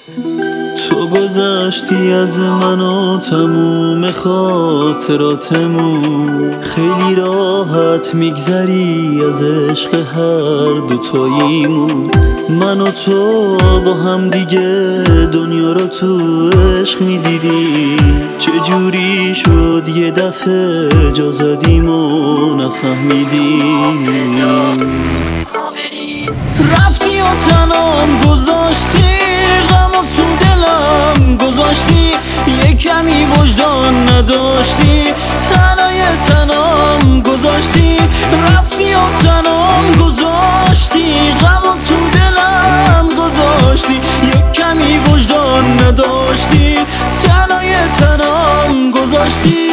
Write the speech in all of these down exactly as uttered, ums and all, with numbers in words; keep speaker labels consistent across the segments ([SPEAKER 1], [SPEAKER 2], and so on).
[SPEAKER 1] تو گذشتی از من و تموم خاطراتمون، خیلی راحت میگذری از عشق هر دوتاییمون. من و تو با هم دیگه دنیا رو تو عشق میدیدیم، چجوری شد یه دفعه جا زدیم و نفهمیدیم. رفتی و تنام گذاشتی، غم و تو دلم گذاشتی، یه کمی وجدان نداشتی، تنهای تنام گذاشتی. رفتی و تنام گذاشتی، غم و تو دلم گذاشتی، یه کمی وجدان نداشتی، تنهای تنام گذاشتی.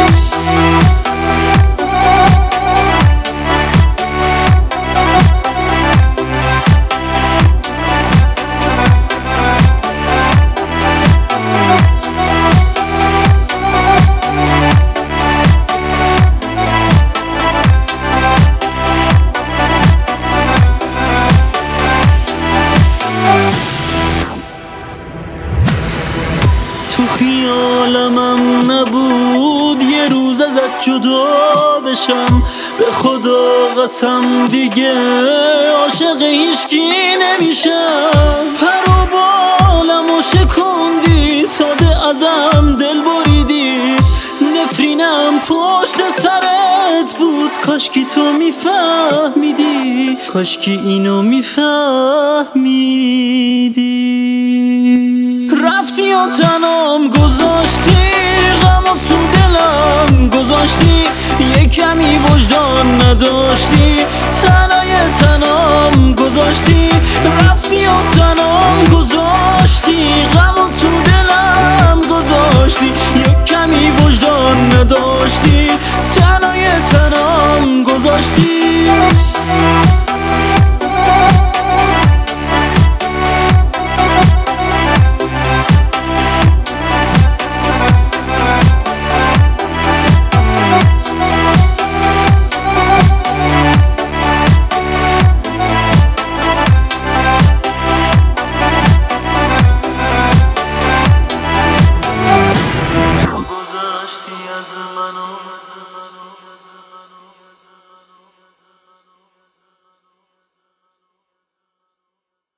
[SPEAKER 1] تو خیالمم نبود یه روز ازت جدا بشم، به خدا قسم دیگه عاشق هیچکی نمیشم. پر و بالمو شکندی، ساده ازم دل بریدی، نفرینم پشت سرت بود، کاشکی تو میفهمیدی، کاشکی اینو میفهمیدی. رفتی و تنام گذاشتی، غم و تو دلم گذاشتی، یه کمی وجدان نداشتی، تنهای تنام گذاشتی. رفتی و تنام